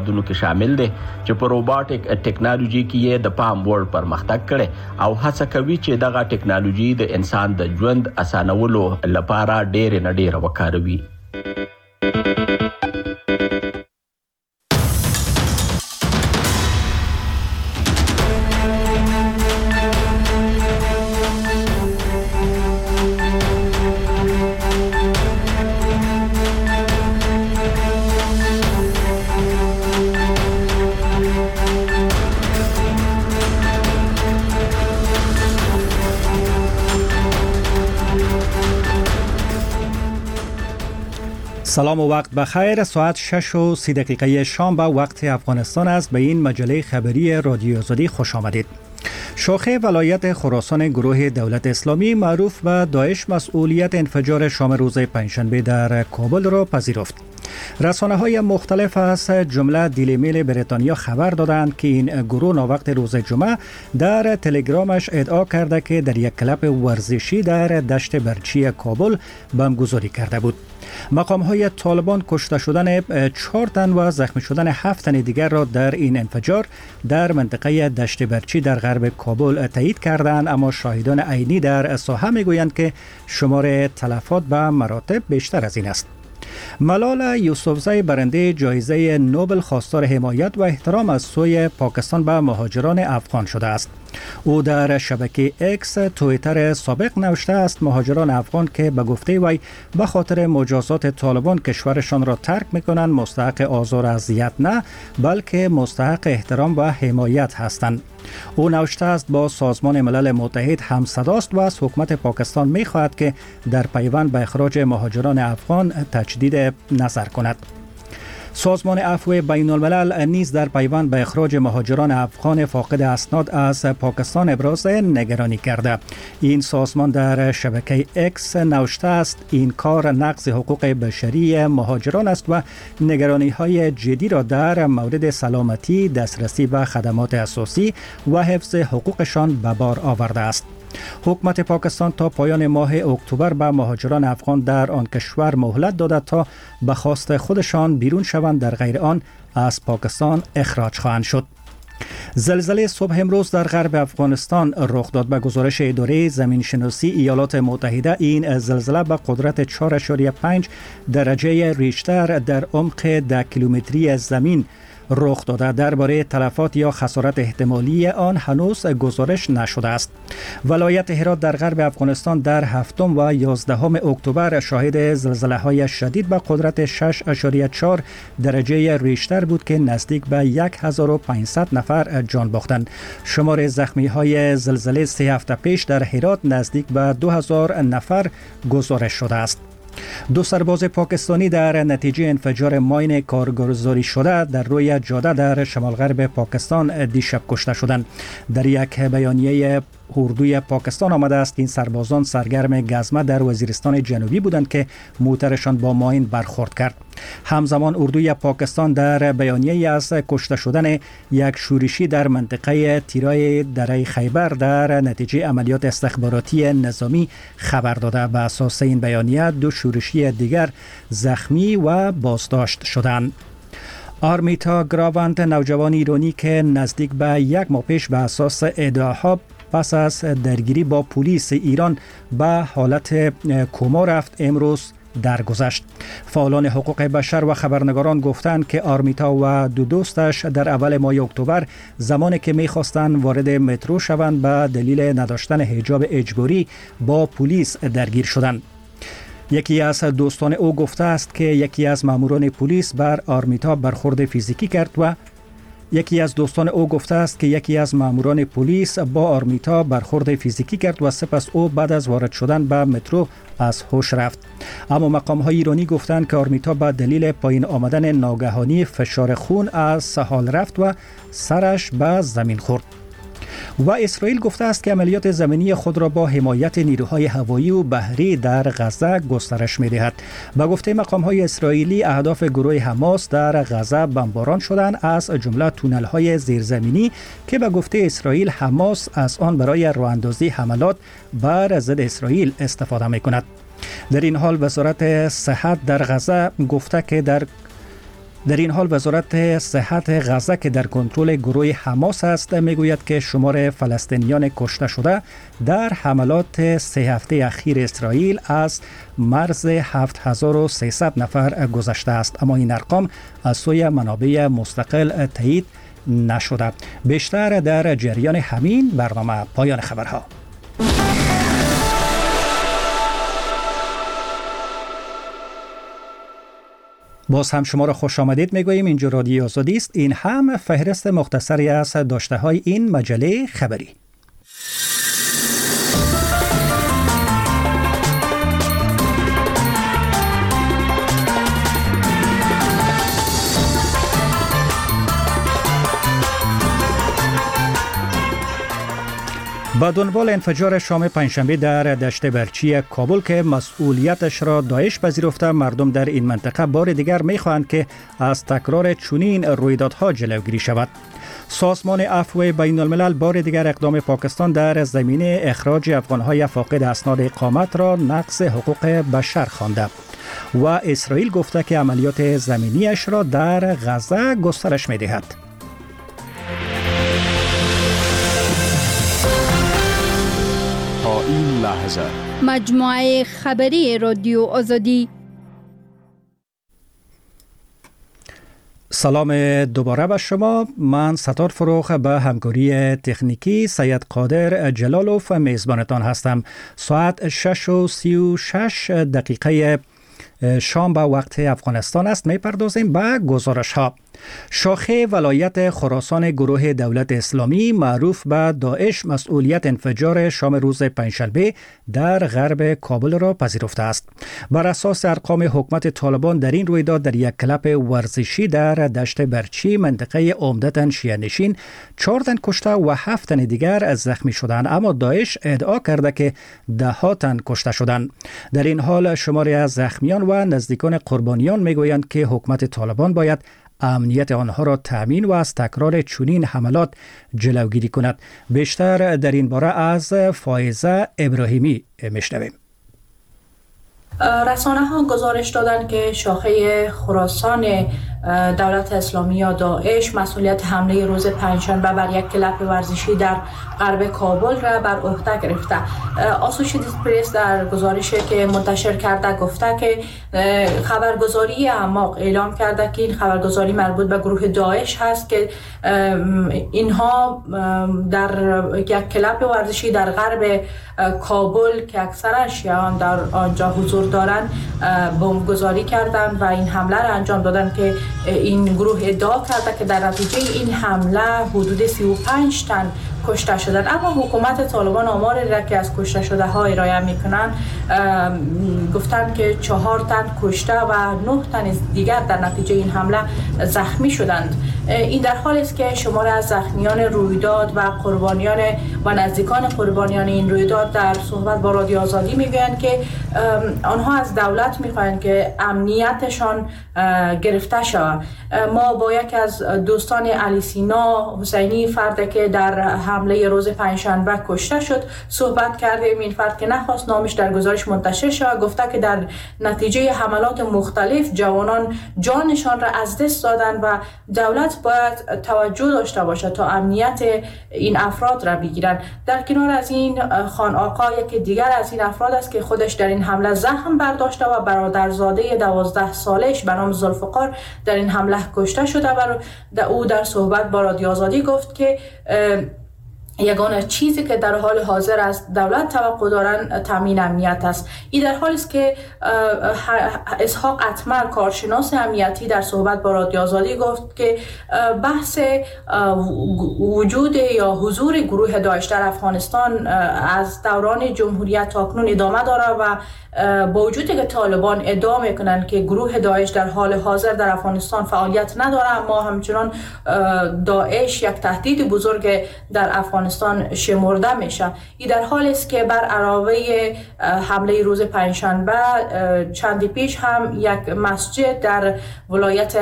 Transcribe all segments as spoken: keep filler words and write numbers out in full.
هیوادونو کې شامل دي چې په روباټیک ټیکنالوژي کې یې د پام وړ پرمختګ کړي او هڅه کوي چې دغه ټیکنالوژي د انسان د ژوند اسانولو لپاره ډېر نه ډېر وکاروي. سلام و وقت بخیر. ساعت شش و سی دقیقه شام به وقت افغانستان است. به این مجله خبری رادیو آزادی خوش آمدید. شاخه ولایت خراسان گروه دولت اسلامی معروف به داعش مسئولیت انفجار شام روز پنجشنبه در کابل را پذیرفت. رسانه های مختلف از جمله دیلی میل بریتانیا خبر دادند که این گروه ناوقت روز جمعه در تلگرامش ادعا کرده که در یک کلب ورزشی در دشت برچی کابل بمبگذاری کرده بود. مقام های طالبان کشته شدن چهار تن و زخمی شدن هفت تن دیگر را در این انفجار در منطقه دشت برچی در غرب کابل تایید کردند، اما شاهدان عینی در ساحه میگویند که شمار تلفات به مراتب بیشتر از این است. ملال یوسفزی برنده جایزه نوبل خواستار حمایت و احترام از سوی پاکستان به مهاجران افغان شده است. او در شبکه اکس توییتر سابق نوشته است مهاجران افغان که به گفته وی به خاطر مجازات طالبان کشورشان را ترک میکنند مستحق آزار و اذیت نه، بلکه مستحق احترام و حمایت هستند. او نوشته است با سازمان ملل متحد همصداست و از حکومت پاکستان میخواهد که در پیوند به اخراج مهاجران افغان تجدید نظر کند. سازمان عفو بین الملل نیز در پیوند به اخراج مهاجران افغان فاقد اسناد از پاکستان ابراز نگرانی کرده. این سازمان در شبکه اکس نوشته است این کار نقض حقوق بشری مهاجران است و نگرانی های جدی را در مورد سلامتی، دسترسی به خدمات اساسی و حفظ حقوقشان به بار آورده است. حکومت پاکستان تا پایان ماه اکتبر به مهاجران افغان در آن کشور مهلت داده تا به خواست خودشان بیرون شوند، در غیر آن از پاکستان اخراج خواهند شد. زلزله صبح امروز در غرب افغانستان رخ داد. به گزارش اداره زمین شناسی ایالات متحده این زلزله به قدرت چهار ممیز پنج درجه ریشتر در عمق ده کیلومتری زمین رخ داده. درباره تلفات یا خسارت احتمالی آن هنوز گزارش نشده است. ولایت هرات در غرب افغانستان در هفتم و یازدهم اکتبر شاهد زلزله های شدید به قدرت شش ممیز چهار درجه ریشتر بود که نزدیک به هزار و پانصد نفر جان باختند. شمار زخمی های زلزله سه هفته پیش در هرات نزدیک به دو هزار نفر گزارش شده است. دو سرباز پاکستانی در نتیجه انفجار ماین کارگزاری شده در روی جاده در شمال غرب پاکستان دیشب کشته شدند. در یک بیانیه اردوی پاکستان آمده است این سربازان سرگرم گزمه در وزیرستان جنوبی بودند که موترشان با ماین برخورد کرد. همزمان اردوی پاکستان در بیانیه از کشته شدن یک شورشی در منطقه تیرای دره خیبر در نتیجه عملیات استخباراتی نظامی خبر داده. بر اساس این بیانیه دو شورشی دیگر زخمی و بازداشت شدند. آرمیتا گراوند نوجوان ایرانی که نزدیک به یک ماه پیش به اساس ادعاها پس از درگیری با پلیس ایران به حالت کما رفت امروز درگذشت. فعالان حقوق بشر و خبرنگاران گفتند که آرمیتا و دو دوستش در اول ماه اکتبر زمانی که می‌خواستند وارد مترو شوند به دلیل نداشتن حجاب اجباری با پلیس درگیر شدند. یکی از دوستان او گفته است که یکی از ماموران پلیس بر آرمیتا برخورد فیزیکی کرد و یکی از دوستان او گفته است که یکی از ماموران پلیس با آرمیتا برخورد فیزیکی کرد و سپس او بعد از وارد شدن به مترو از هوش رفت. اما مقام‌های ایرانی گفتند که آرمیتا به دلیل پایین آمدن ناگهانی فشار خون از حال رفت و سرش به زمین خورد. و اسرائیل گفته است که عملیات زمینی خود را با حمایت نیروهای هوایی و بحری در غزه گسترش می‌دهد. با گفته مقام‌های اسرائیلی اهداف گروه حماس در غزه بمباران شدند، از جمله تونل‌های زیرزمینی که به گفته اسرائیل حماس از آن برای راه‌اندازی حملات بر ضد اسرائیل استفاده می‌کند. در این حال وزارت صحت در غزه گفته که در در این حال وزارت صحت غزه که در کنترل گروه حماس است میگوید که شمار فلسطینیان کشته شده در حملات سه هفته اخیر اسرائیل از مرز هفت هزار و سیصد نفر گذشته است، اما این ارقام از سوی منابع مستقل تایید نشده. بیشتر در جریان همین برنامه. پایان خبرها. باز هم شما را خوش آمدید میگوییم. اینجا رادیو آزادی است. این هم فهرست مختصری از داشته های این مجله خبری. با دنبال انفجار شام پنجشنبه در دشت برچی کابل که مسئولیتش را داعش پذیرفته، مردم در این منطقه بار دیگر می‌خواهند که از تکرار چنین رویدادها جلوگیری شود. سازمان عفو بین الملل بار دیگر اقدام پاکستان در زمینه اخراج افغان‌های فاقد اسناد اقامت را نقض حقوق بشر خوانده و اسرائیل گفته که عملیات زمینیش را در غزه گسترش می‌دهد. این لحظه مجموعه خبری رادیو آزادی. سلام دوباره به شما. من ستار فروخ به همکاری تکنیکی سید قادر جلالوف میزبانتان هستم. ساعت شش و سی و شش دقیقه شام به وقت افغانستان است. میپردازیم به گزارش ها. شاخه ولایت خراسان گروه دولت اسلامی معروف به داعش مسئولیت انفجار شام روز پنجشنبه در غرب کابل را پذیرفته است. بر اساس ارقام حکومت طالبان در این رویداد در یک کلب ورزشی در دشت برچی منطقه عمدتاً شیعه نشین چهار تن کشته و هفت تن دیگر زخمی شدند، اما داعش ادعا کرده که ده ها تن کشته شدند. در این حال شماری از زخمیان و نزدیکان قربانیان میگویند که حکومت طالبان باید امنیت آنها را تامین و از تکرار چنین حملات جلوگیری کند. بیشتر در این باره از فائزه ابراهیمی میشنویم. رسانه ها گزارش دادند که شاخه خراسان دولت اسلامی یا داعش مسئولیت حمله روز پنجشنبه بر یک کلب ورزشی در غرب کابل را بر عهده گرفته. آسوشیتد پرس در گزارشی که منتشر کرده گفته که خبرگزاری اعماق اعلام کرده که این خبرگزاری مربوط به گروه داعش هست که اینها در یک کلب ورزشی در غرب کابل که اکثرا شیعیان در آنجا حضور دارند بمبگذاری کردند و این حمله را انجام دادند که این گروه ادعا کرده که در نتیجه این حمله حدود سی و پنج تن کشته شدند. اما حکومت طالبان آمار را که از کشته شده ها ارائه میکنند گفتند که چهار تن کشته و نه تن دیگر در نتیجه این حمله زخمی شدند. این در حالی است که شمار از زخمیان رویداد و قربانیان و نزدیکان قربانیان این رویداد در صحبت با رادیو آزادی میگویند که آنها از دولت میخواهند که امنیتشان گرفته شود. ما با یک از دوستان علی سینا حسینی فردی که در حمله روز پنجشنبه کشته شد صحبت کردیم. این فرد که نخواست نامش در گزارش منتشر شود گفته که در نتیجه حملات مختلف جوانان جانشان را از دست دادند و دولت باید توجه داشته باشد تا امنیت این افراد را بگیرند. در کنار از این خان آقا یکی دیگر از این افراد است که خودش در این حمله زخم برداشته و برادرزاده دوازده سالش به نام ذوالفقار در این حمله کشته شده و او در صحبت با رادیو آزادی گفت که یگانه چیزی که در حال حاضر از دولت توقع دارند تامین امنیت است. این در حالی است که اسحاق اتمر کارشناس امنیتی در صحبت با رادیو آزادی گفت که بحث وجود یا حضور گروه داعش در افغانستان از دوران جمهوریت تاکنون ادامه داره و با وجودی که طالبان ادعا میکنند که گروه داعش در حال حاضر در افغانستان فعالیت نداره، اما همچنان داعش یک تهدید بزرگ در افغانستان شمرده میشه. این در حالی است که بر علاوه حمله روز پنجشنبه چندی پیش هم یک مسجد در ولایت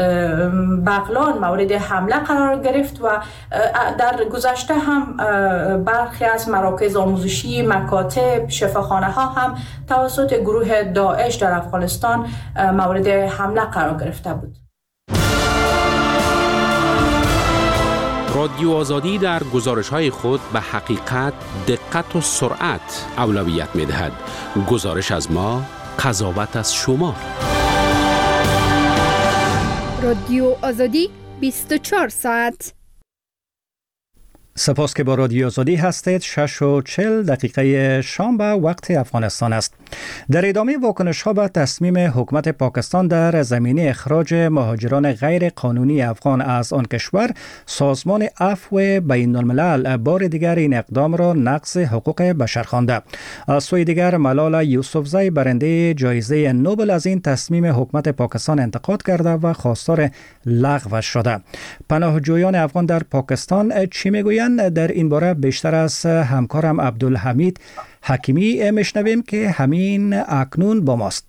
بغلان مورد حمله قرار گرفت و در گذشته هم برخی از مراکز آموزشی، مکاتب، شفاخانه ها هم توسط گروه داعش در افغانستان مورد حمله قرار گرفته بود. رادیو آزادی در گزارش‌های خود به حقیقت، دقت و سرعت اولویت می‌دهد. گزارش از ما، قضاوت از شما. رادیو آزادی بیست و چهار ساعت. سپاس که با رادیو آزادی هستید. شش و چل دقیقه شام به وقت افغانستان است. در ادامه واکنش ها به تصمیم حکومت پاکستان در زمینه اخراج مهاجران غیر قانونی افغان از آن کشور، سازمان عفو بین الملل بار دیگر این اقدام را نقض حقوق بشر خوانده. از سوی دیگر ملال یوسفزی برنده جایزه نوبل از این تصمیم حکومت پاکستان انتقاد کرده و خواستار لغوش شده. پناهجویان افغان در پاکستان چی میگویند؟ در این باره بیشتر از همکارم عبدالحمید حکیمی میشنویم که همین اکنون با ماست.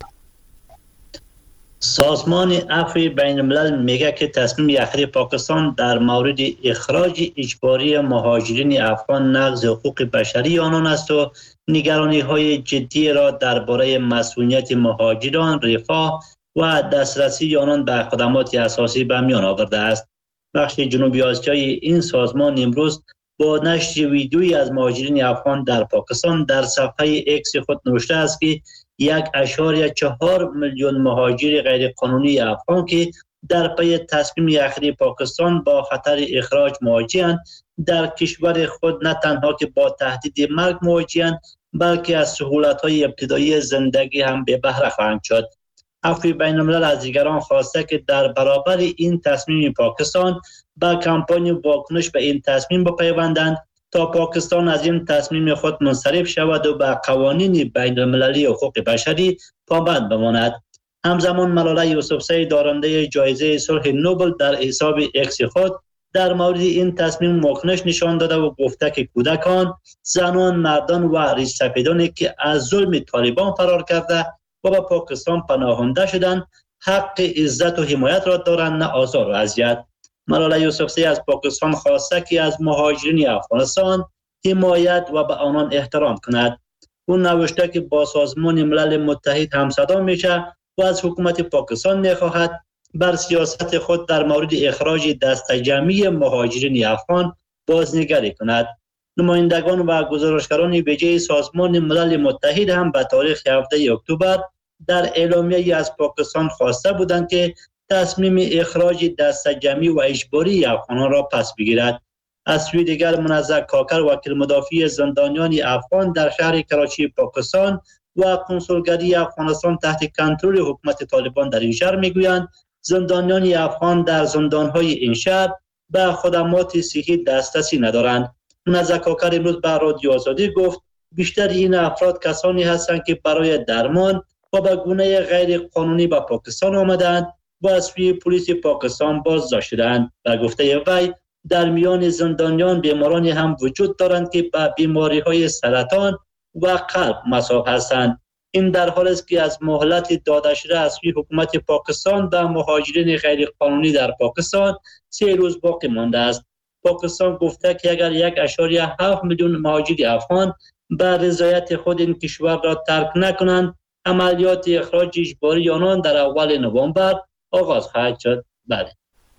سازمان عفو بین الملل میگه که تصمیم اخیر پاکستان در مورد اخراج اجباری مهاجرین افغان نقض حقوق بشری آنان است و نگرانی های جدی را درباره مسئولیت مهاجران، رفاه و دسترسی آنان به خدمات اساسی به میان آورده است. بخش جنوبی آسیایی این سازمان امروز با نشر ویدیویی از مهاجرین افغان در پاکستان در صفحه اکس خود نوشته است که یک اشاره چهار میلیون مهاجر غیر قانونی افغان که در پی تصمیم اخیر پاکستان با خطر اخراج مواجه‌اند، در کشور خود نه تنها که با تهدید مرگ مواجه‌اند، بلکه از سهولت‌های ابتدایی زندگی هم به بهره خواهند شد. عفو بین الملل از دیگران خواسته که در برابر این تصمیم پاکستان با کمپانی واکنش به این تصمیم بپیوندند تا پاکستان از این تصمیم خود منصرف شود و به قوانین بین المللی حقوق بشری پابند بماند. همزمان ملاله یوسفزی دارنده جایزه صلح نوبل در حساب اکس خود در مورد این تصمیم واکنش نشان داده و گفته که کودکان، زنان، مردان و ریش‌سفیدانی که از ظلم طالبان فرار کرده و به پاکستان پناهنده شدند حق عزت و حمایت را دارند، نه آزار و اذیت. ملاله یوسفزی از پاکستان خواسته که از مهاجرین افغانستان حمایت و به آنان احترام کند. او نوشته که با سازمان ملل متحد همصدا میشه و از حکومت پاکستان میخواهد بر سیاست خود در مورد اخراج دست جمعی مهاجرین افغان بازنگری کند. نمایندگان و گزارشگران ویژه سازمان ملل متحد هم به تاریخ هفده اکتبر در اعلامیه‌ای از پاکستان خواسته بودند که تصمیم اخراج دست جمعی و اجباری افغانان را پس بگیرد. از سوی دیگر منظر کاکر وکیل مدافع زندانیان افغان در شهر کراچی پاکستان و کنسولگری افغانستان تحت کنترل حکومت طالبان در این شهر میگویند زندانیان افغان در زندان‌های این شهر به خدمات صحی دسترسی ندارند. منظر کاکر امروز به رادیو آزادی گفت بیشتر این افراد کسانی هستند که برای درمان و به گونه غیر قانونی به پاکستان آمدند و از سوی پلیس پاکستان بازداشت شدند. و گفته وی در میان زندانیان بیمارانی هم وجود دارند که به بیماری‌های سرطان و قلب مصاب هستند. این در حالی است که از مهلت داده شده از سوی حکومت پاکستان به مهاجرین غیر قانونی در پاکستان سه روز باقی مانده است. پاکستان گفته که اگر یک اشاره هفت میلیون مهاجر افغان به رضایت خود این کشور را ترک نکنند، عملیات اخراج اجباری آنان در اول نوامبر آغاز خواهد شد. بله.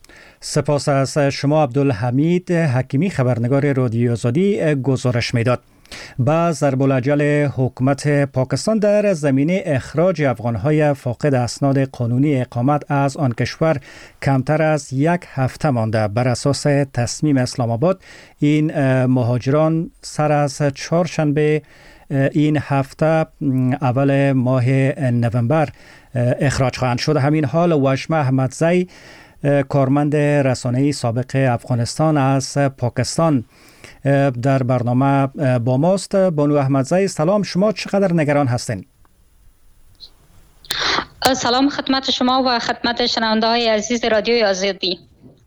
سپاس از شما عبدالحمید حکیمی، خبرنگار رادیو آزادی گزارش میداد. با ضرب الاجل حکومت پاکستان در زمینه اخراج افغانهای فاقد اسناد قانونی اقامت از آن کشور کمتر از یک هفته مانده. بر اساس تصمیم اسلام آباد این مهاجران سر از چهارشنبه این هفته اول ماه نوامبر اخراج خواهند شد. همین حال وشمه احمدزی کارمند رسانه‌ای سابق افغانستان از پاکستان در برنامه با ماست. بانو احمدزی سلام، شما چقدر نگران هستین؟ سلام خدمت شما و خدمت شنونده های عزیز رادیوی آزادی.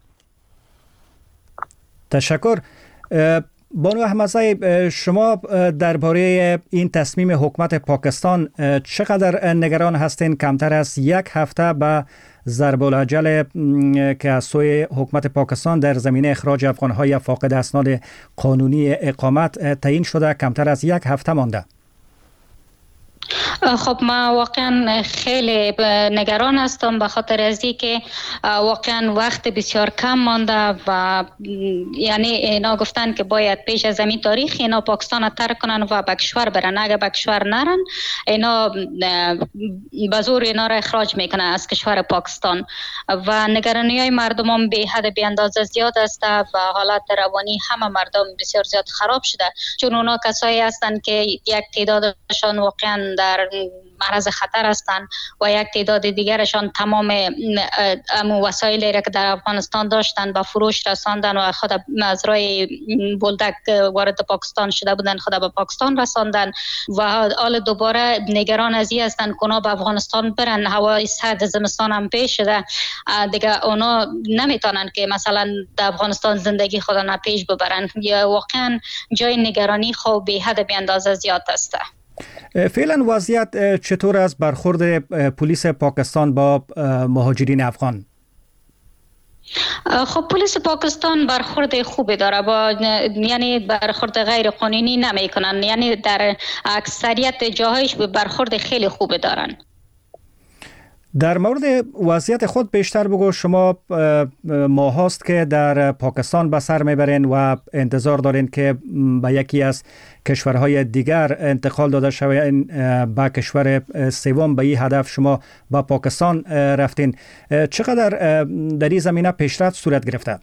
تشکر. بانو احمدزی، شما درباره این تصمیم حکومت پاکستان چقدر نگران هستین؟ کمتر از یک هفته به ضرب الاجل که از سوی حکومت پاکستان در زمینه اخراج افغانهای فاقد اسناد قانونی اقامت تعیین شده، کمتر از یک هفته مانده. خب ما واقعا خیلی نگران هستم به خاطر از اینکه واقعا وقت بسیار کم مانده و یعنی اینا گفتن که باید پیش از این تاریخ اینا پاکستان ترک کنن و به کشور برن. اگه به کشور نرن اینا به زور اینا را اخراج میکنن از کشور پاکستان و نگرانی های مردم هم به حد بی اندازه زیاد است و حالت روانی همه مردم بسیار زیاد خراب شده، چون اونا کسایی هستند که یک تعدادشان واقعا در معرض خطر هستند و یک تعداد دیگرشان تمام وسایلی را که در افغانستان داشتند به فروش رساندن و خود از راه بولدک وارد پاکستان شده بودند، خود به پاکستان رساندن و حال دوباره نگران از این هستند که اونا به افغانستان برن. هوای سرد زمستان هم پیش شده دیگه، اونا نمیتونن که مثلا در افغانستان زندگی خودشان پیش ببرن. یا واقعا جای نگرانی خوب به حد بی اندازه زیاد است. فعلا وضعیت چطور است برخورد پلیس پاکستان با مهاجرین افغان؟ خب پلیس پاکستان برخورد خوبی داره، با یعنی برخورد غیر قانونی نمی کنن، یعنی در اکثریت جاهایش برخورد خیلی خوبی دارن. در مورد وضعیت خود بیشتر بگو. شما ماه هاست که در پاکستان به سر میبرین و انتظار دارین که به یکی از کشورهای دیگر انتقال داده شوین به کشور سوم. به این هدف شما به پاکستان رفتین. چقدر در این زمینه پیشرفت صورت گرفته؟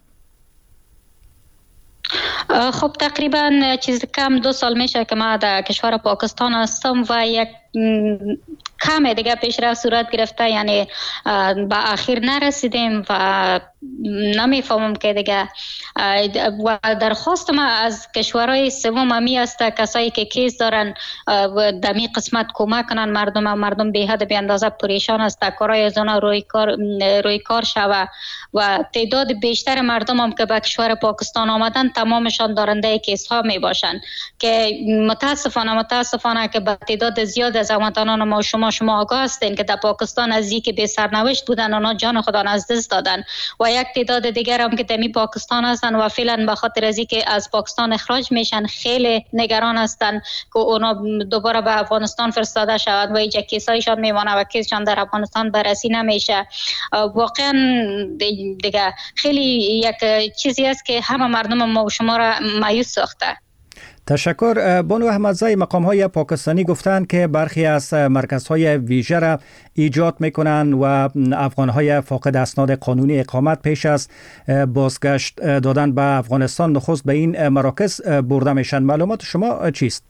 خب تقریبا چیز کم دو سال میشه که ما در کشور پاکستان هستم و یک کم دیگه پیشرفت صورت گرفته، یعنی به اخیر نرسیدیم و نمیفهمم که دیگه و درخواست ما از کشورهای سوم همی است کسایی که کیس دارن در می قسمت کمک کنن مردم. مردم به حد بی اندازه پریشان است، کارهای از اونا روی کار روی کار شوه و تعداد بیشتر مردم هم که به کشور پاکستان آمدن تمامشان دارنده کیس ها می باشن که متاسفانه متاسفانه که به تعداد زیاد از هموطنان ما شما شما آگاه هستین که در پاکستان از اینکه به سرنوشت بودن اونا جان خودان از دست دادن و یک تعداد دیگر هم که دمی پاکستان هستن و فعلا به خاطر از اینکه از پاکستان اخراج میشن خیلی نگران هستن که اونا دوباره به افغانستان فرستاده شود و اینجا کیسایشان میمونه و کیسشان در افغانستان بررسی نمیشه. واقعا دیگه خیلی یک چیزی است که همه مردم ما و شما را مایوس ساخته. تشکر. بانو احمدزی، مقام‌های پاکستانی گفتند که برخی از مرکزهای ویژه را ایجاد میکنند و افغان‌های فاقد اسناد قانونی اقامت پیش از بازگشت دادن به افغانستان نخست به این مراکز برده میشن. معلومات شما چیست؟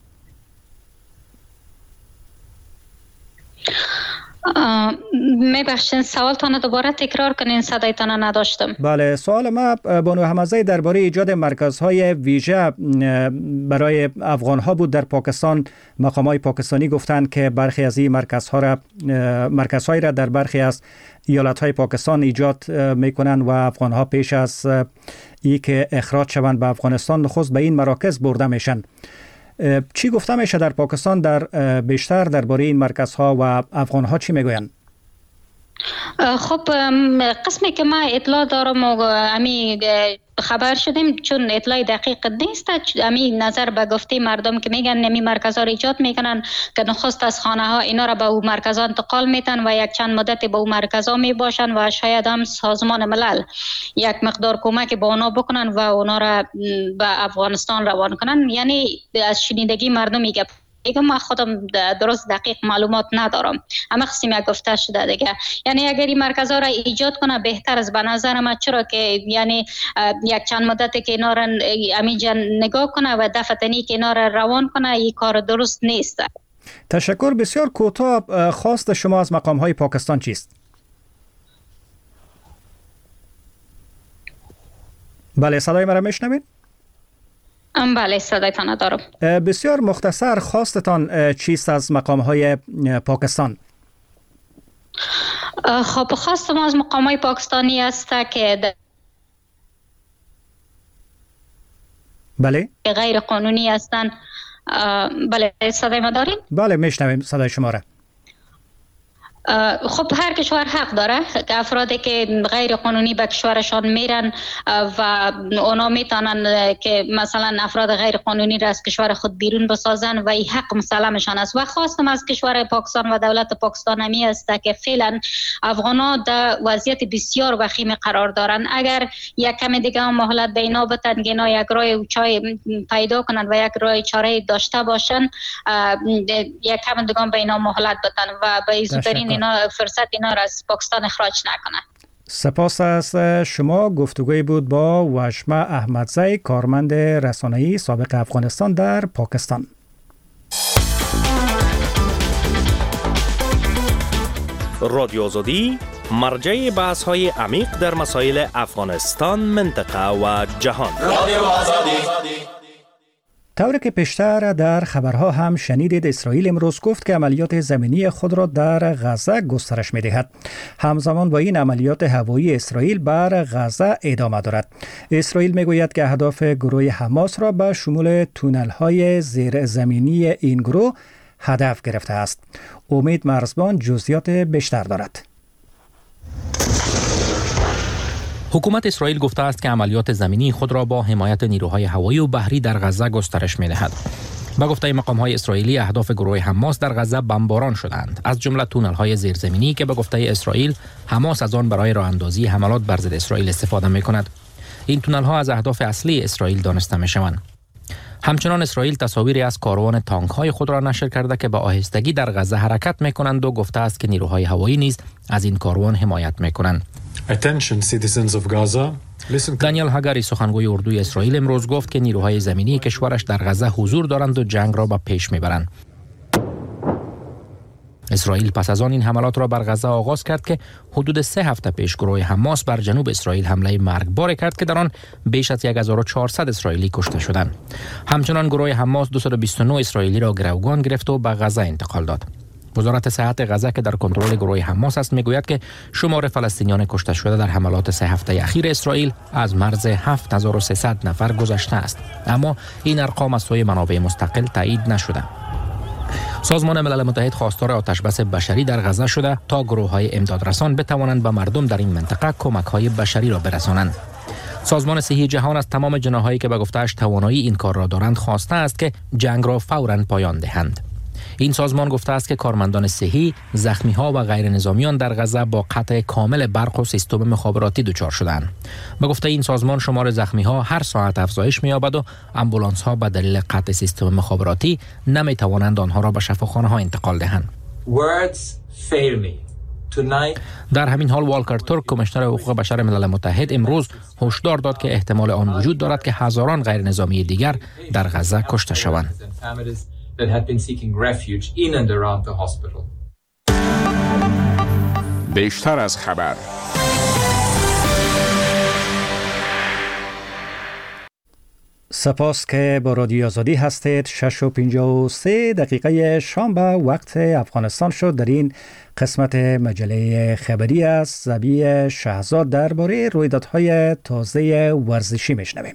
میبخشین سوالتان دوباره تکرار کنین، صدایتان نداشتم. بله، سوال ما بانو احمدزی درباره ایجاد مرکزهای ویژه برای افغانها بود در پاکستان. مقامات پاکستانی گفتند که برخی از این مرکزها را مرکزهایی را در برخی از ایالت‌های پاکستان ایجاد میکنند و افغانها پیش از ای که اخراج شوند به افغانستان نخست به این مراکز برده میشن. چی گفته میشه در پاکستان در بیشتر درباره این مرکزها و افغانها چی میگویند؟ خب قسمی که ما اطلاع دارم و امی خبر شدیم، چون اطلاع دقیق نیست، امی نظر به گفته مردم که میگن نمی مرکزها را ایجاد میکنن که نخست از خانه ها اینا را به او مرکزها انتقال میتن و یک چند مدت به او مرکزها میباشن و شاید هم سازمان ملل یک مقدار کمک به اونا بکنن و اونا را به افغانستان روان کنن. یعنی از شنیدگی مردم میگه دیگه ما خودم درست دقیق معلومات ندارم، اما قسمی گفته شده دیگه. یعنی اگر این مرکزها را ایجاد کنه بهتر است به نظر من، چرا که یعنی یک چند مدت که اینا را همینجا نگاه کنه و دفتنی که اینا را روان کنه این کار درست نیست. تشکر. بسیار کوتاه، خواست شما از مقام های پاکستان چیست؟ بله، صدای مرا میشنوید؟ بله، صدایتان دارم. بسیار مختصر، خواستتان چیست از مقام‌های پاکستان؟ خب خواست ما از مقام‌های پاکستانی است که بله غیر قانونی هستند. بله، صدای ما دارین؟ بله، میشنویم صدای شما را. خب هر کشور حق داره که افرادی که غیر قانونی به کشورشان میرن و اونا میتونن که مثلا افراد غیر قانونی را از کشور خود بیرون بسازن و این حق مسلمشان است. و خواستم از کشور پاکستان و دولت پاکستان همی است که فعلا افغانا در وضعیت بسیار وخیم قرار دارن. اگر یک کم دیگه هم مهلت به اینا بدن که اینا یک راه اوچای پیدا کنن و یک راه چاره داشته باشن، یک کم دیگه به اینا مهلت بدن و به زودترین اینا فرصت اینا را از پاکستان اخراج نکنن. سپاس از شما. گفتگوی بود با وشمه احمدزی، کارمند رسانه‌ای سابق افغانستان در پاکستان. رادیو آزادی مرجع بحث های عمیق در مسائل افغانستان، منطقه و جهان. رادیو آزادی. طوری که پیشتر در خبرها هم شنیدید، اسرائیل امروز گفت که عملیات زمینی خود را در غزه گسترش می‌دهد. همزمان با این عملیات هوایی اسرائیل بر غزه ادامه دارد. اسرائیل میگوید که اهداف گروه حماس را به شمول تونل‌های زیرزمینی این گروه هدف گرفته است. امید مرزبان جزئیات بیشتر دارد. حکومت اسرائیل گفته است که عملیات زمینی خود را با حمایت نیروهای هوایی و بحری در غزه گسترش می‌دهد. با گفته مقام‌های اسرائیلی، اهداف گروه حماس در غزه بمباران شدند، از جمله تونل‌های زیرزمینی که به گفته اسرائیل حماس از آن برای راه‌اندازی حملات بر ضد اسرائیل استفاده می‌کند. این تونل‌ها از اهداف اصلی اسرائیل دانسته می‌شوند. همچنان اسرائیل تصاویری از کاروان تانک‌های خود را نشر کرده که به آهستگی در غزه حرکت می‌کنند و گفته است که نیروهای هوایی نیز از این کاروان حمایت می‌کنند. دانیل هاگاری، سخنگوی اردوی اسرائیل، امروز گفت که نیروهای زمینی کشورش در غزه حضور دارند و جنگ را به پیش میبرند. اسرائیل پس از آن این حملات را بر غزه آغاز کرد که حدود سه هفته پیش گروه حماس بر جنوب اسرائیل حمله مرگبار کرد که در آن بیش از هزار و چهارصد اسرائیلی کشته شدند. همچنان گروه حماس دویست و بیست و نه اسرائیلی را گروگان گرفت و به غزه انتقال داد. وزارت صحت غزه که در کنترل گروه حماس است میگوید که شمار فلسطینیان کشته شده در حملات سه هفته اخیر اسرائیل از مرز هفت هزار و سیصد نفر گذشته است، اما این ارقام از سوی منابع مستقل تایید نشده. سازمان ملل متحد خواستار آتشبس بشری در غزه شده تا گروه‌های امدادرسان بتوانند به مردم در این منطقه کمک‌های بشری را برسانند. سازمان صحی جهان از تمام جناحایی که به گفته‌اش توانایی این کار را دارند خواسته است که جنگ را فوراً پایان دهند. این سازمان گفته است که کارمندان صحی، زخمی‌ها و غیر نظامیان در غزه با قطع کامل برق و سیستم مخابراتی دچار شدند. به گفته این سازمان شمار زخمی‌ها هر ساعت افزایش می‌یابد و آمبولانس‌ها به دلیل قطع سیستم مخابراتی نمی‌توانند آنها را به شفاخانه‌ها انتقال دهند. در همین حال والکر تورک، کمیشنر حقوق بشر ملل متحد، امروز هشدار داد که احتمال آن وجود دارد که هزاران غیر نظامی دیگر در غزه کشته شوند. that had been seeking refuge in and around the hospital. بیشتر از خبر. سپاس که با رادیو آزادی هستید. شش و پنجاه و سه دقیقه شام به وقت افغانستان شد. در این قسمت مجله خبری از زبی شهزاد درباره رویدادهای تازه ورزشی میشنویم.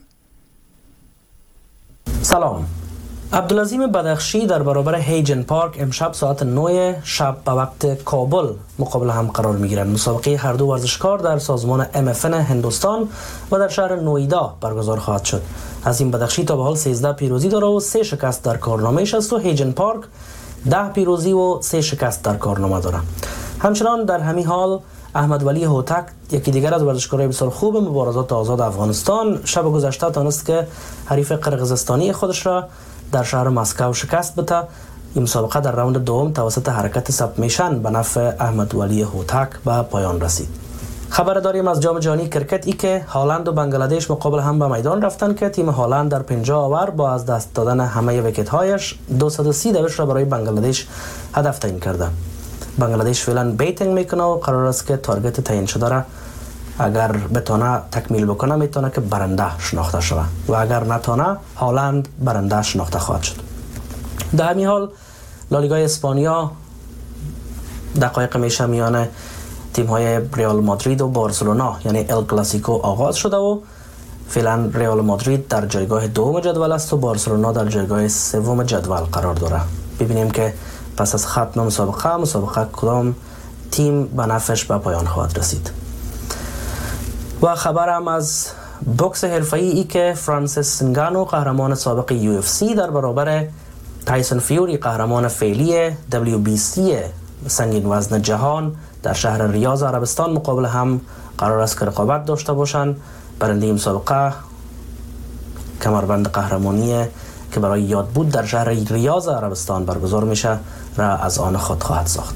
سلام. عبدالعظیم بدخشی در برابر هیجن پارک امشب ساعت نه شب به وقت کابل مقابل هم قرار میگیرند. مسابقه هر دو ورزشکار در سازمان ام اف ان هندوستان و در شهر نوئیدا برگزار خواهد شد. عظیم بدخشی تا به حال سیزده پیروزی داره و سه شکست در کارنامه‌اش است و هیجن پارک ده پیروزی و سه شکست در کارنامه داره. همچنان در همین حال احمد ولی هوتک، یکی دیگر از ورزشکاران بسیار خوب مبارزات آزاد افغانستان، شب گذشته تانست که حریف قرقیزستانی خودش را در شهر مسکو شکست بده. این مسابقه در راوند دوم توسط حرکت سبمیشن به نفع احمد ولی هوتک به پایان رسید. خبر داریم از جام جهانی کرکت ای که هالند و بنگلادش مقابل هم به میدان رفتن که تیم هالند در پنجاه آور با از دست دادن همه ویکت هایش دویست و سی دوش را برای بنگلادش هدف تعیین کرده. بنگلادش فعلا بیتینگ میکنه و قرار است که تارگت تعیین شده را اگر بتونه تکمیل بکنه میتونه که برنده شناخته شود و اگر نتونه هالند برنده شناخته خواهد شد. در همین حال لالیگای اسپانیا دقایق میشه میان تیم های ریال مادرید و بارسلونا یعنی ال کلاسیکو آغاز شده و فعلا ریال مادرید در جایگاه دوم جدول است و بارسلونا در جایگاه سوم جدول قرار داره. ببینیم که پس از ختم مسابقه مسابقه کدام تیم به نفعش به پایان خواهد رسید. و خبرم از بوکس حرفه‌ای ای که فرانسیس نگانو قهرمان سابق یو اف سی در برابر تایسون فیوری قهرمان فعلی دبلیو بی سی سنگین وزن جهان در شهر ریاض عربستان مقابل هم قرار است که رقابت داشته باشند. برنده مسابقه کمربند قهرمانی که برای یاد بود در شهر ریاض عربستان برگزار میشه را از آن خود خواهد ساخت.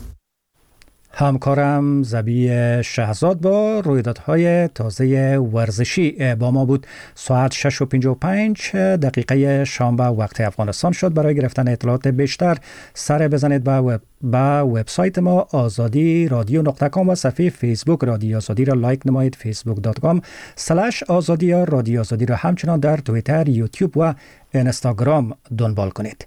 همکارم زبی شهزاد با رویدادهای تازه ورزشی با ما بود. ساعت شش و پنجاه و پنج دقیقه شام به وقت افغانستان شد. برای گرفتن اطلاعات بیشتر سر بزنید به وب با وبسایت ما آزادی رادیو نقطه کام و صفحه فیسبوک رادیو آزادی را لایک نمایید. فیسبوک دات کام سلش آزادی یا رادیو آزادی را همچنان در توییتر، یوتیوب و اینستاگرام دنبال کنید.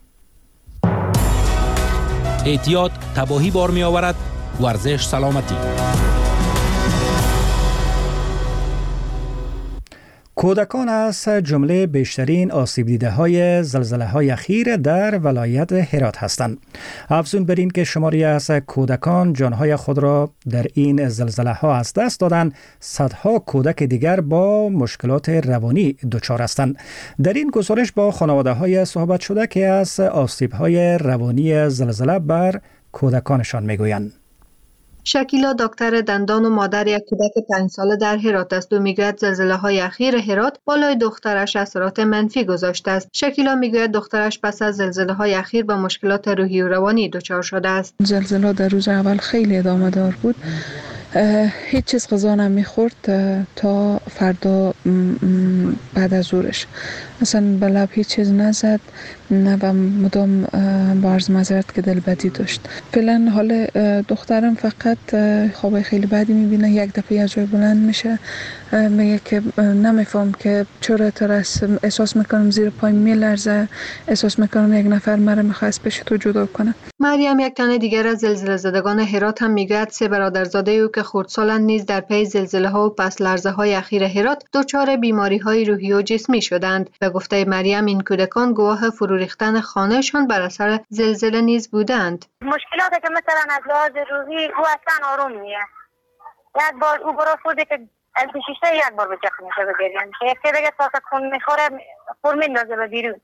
احتیاط تباهی بار می آورد. ورزش سلامتی. کودکان از جمله بیشترین آسیب دیده های زلزله های اخیر در ولایت هرات هستند. افزون بر این که شماری از کودکان جانهای خود را در این زلزله ها از دست دادند، صدها کودک دیگر با مشکلات روانی دچار هستند. در این گزارش با خانواده های صحبت شده که از آسیب های روانی زلزله بر کودکانشان میگویند. شکیلا دکتر دندان و مادر یک کودک پنج ساله در هرات است و میگوید زلزله های اخیر هرات بالای دخترش اثرات منفی گذاشته است. شکیلا میگوید دخترش پس از زلزله های اخیر با مشکلات روحی و روانی دچار شده است. زلزله در روز اول خیلی ادامه دار بود. هیچ چیز غذا نمیخورد تا فردا بعد از ظهرش. اصلا به لب هیچ چیز نزد، نه به مدام بارز مزرد که دل بدی داشت. فعلا حال دخترم فقط خواب خیلی بدی میبینه، یک دفعه از جای بلند میشه، میگه که نمیفهم که چرا ترس، احساس میکنم زیر پای میلرزه، احساس میکنم یک نفر مرا میخواست پیش تو جدا کنه. مریم یک تن دیگر از زلزله زدگان هرات هم میگوید سه برادرزاده او که خردسالند نیز در پی زلزله ها و پس لرزه های اخیر هرات دچار بیماری های روحی و جسمی شدند. به گفته مریم این کودکان گواه فرو ریختن خانهشان بر اثر زلزله نیز بودند. مشکلاتی که مثلا از لحاظ روحی او اصلا آروم نیه. یک بار او برای خودی که از شیشه یک بار به جخم میشه بگیریم که یک دیگه ساسه خون میخوره خور میندازه به بیرون.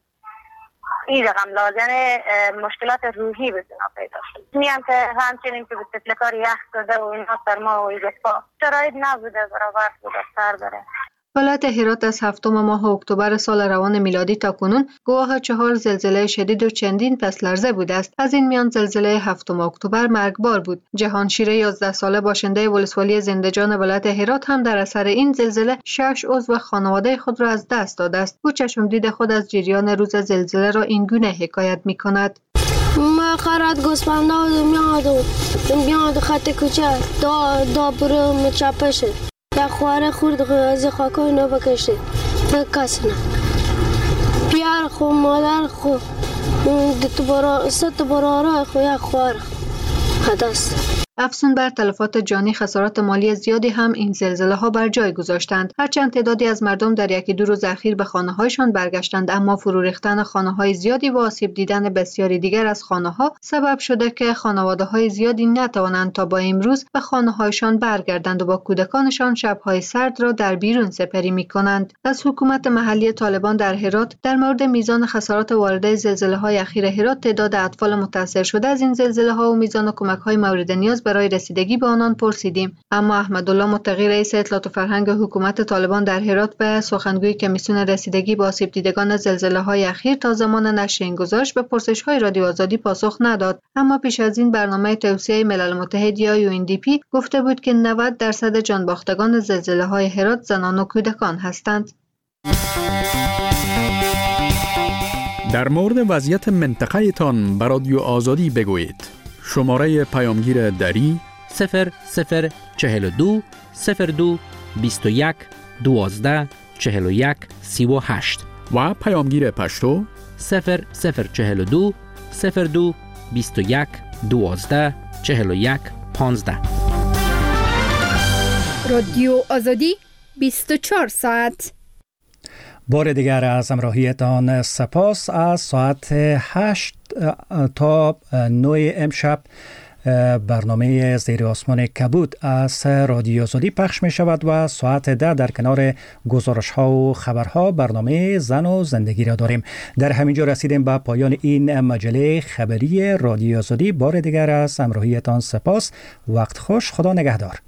این رقم لازم مشکلات روحی به زنا پیدا شد. میم که همچنین که به تفلکار یخ داده و اینا سرما و ایزفا شرایط نبوده برابر بوده سر بره. ولایت هرات از هفتم ماه اکتبر سال روان میلادی تا کنون گواه چهار زلزله شدید و چندین پس لرزه بوده است. از این میان زلزله هفتم اکتبر مرگبار بود. جهانشیر یازده ساله باشنده ولسوالی زنده‌جان ولایت هرات هم در اثر این زلزله شش عضو خانواده خود را از دست داده است. او چشمدید خود از جریان روز زلزله را این گونه حکایت می‌کند. ما خرد گوسفندا و میاد و میاد خط کوچه دا دا برو مچپشه. یا خواره خورد از خاکای نو بکشه کس نه پیار خو مادر خو دت برا ست برا خو یا خوار خداست. افزون بر تلفات جانی خسارات مالی زیادی هم این زلزله ها بر جای گذاشتند. هرچند تعدادی از مردم در یکی دو روز اخیر به خانه هایشان برگشتند، اما فرو ریختن خانه های زیادی و آسیب دیدن بسیاری دیگر از خانه ها سبب شده که خانواده های زیادی نتوانند تا با امروز به خانه هایشان برگردند و با کودکانشان شب‌های سرد را در بیرون سپری می‌کنند. از حکومت محلی طالبان در هرات در مورد میزان خسارات وارده زلزله های اخیر هرات، تعداد اطفال متاثر شده از این زلزله ها و میزان کمک های مورد نیاز برای رسیدگی به آنان پرسیدیم. اما احمدالله متقی رئیس اطلاعات و فرهنگ حکومت طالبان در هرات به سخنگوی کمیسیون رسیدگی به آسیب دیدگان زلزله های اخیر تا زمان نشر این گزارش به پرسش های رادیو آزادی پاسخ نداد. اما پیش از این برنامه توسعه ملل متحد یا یو ان دی پی گفته بود که نود درصد جانباختگان زلزله های هرات زنان و کودکان هستند. در مورد وضعیت منطقه تان به رادیو آزادی بگویید. شماره پیامگیر دری صفر صفر چهل و دو صفر دو بیست و یک دوازده چهل و یک سی و هشت و پیامگیر پشتو صفر صفر چهل و دو صفر دو بیست و یک دوازده چهل و یک پانزده. رادیو آزادی بیست و چهار ساعت. بار دیگر از همراهیتان سپاس. از ساعت هشت تا نه امشب برنامه زیر آسمان کبود از رادیو آزادی پخش می شود و ساعت ده در کنار گزارش ها و خبرها برنامه زن و زندگی را داریم. در همینجا رسیدیم به پایان این مجله خبری رادیو آزادی. بار دیگر از همراهیتان سپاس. وقت خوش. خدا نگهدار.